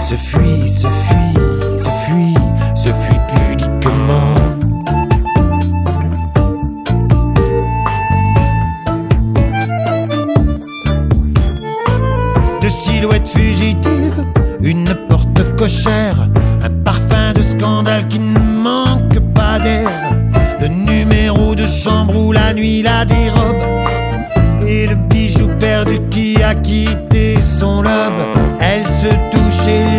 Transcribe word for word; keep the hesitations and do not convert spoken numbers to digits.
se fuit, se fuit, se fuit, se fuit pudiquement. De silhouettes fugitives, une porte cochère, un parfum de scandale qui ne manque pas d'air, le numéro de chambre où la nuit la dérobe, et le bijou perdu qui a quitté son lobe. Elle se touche et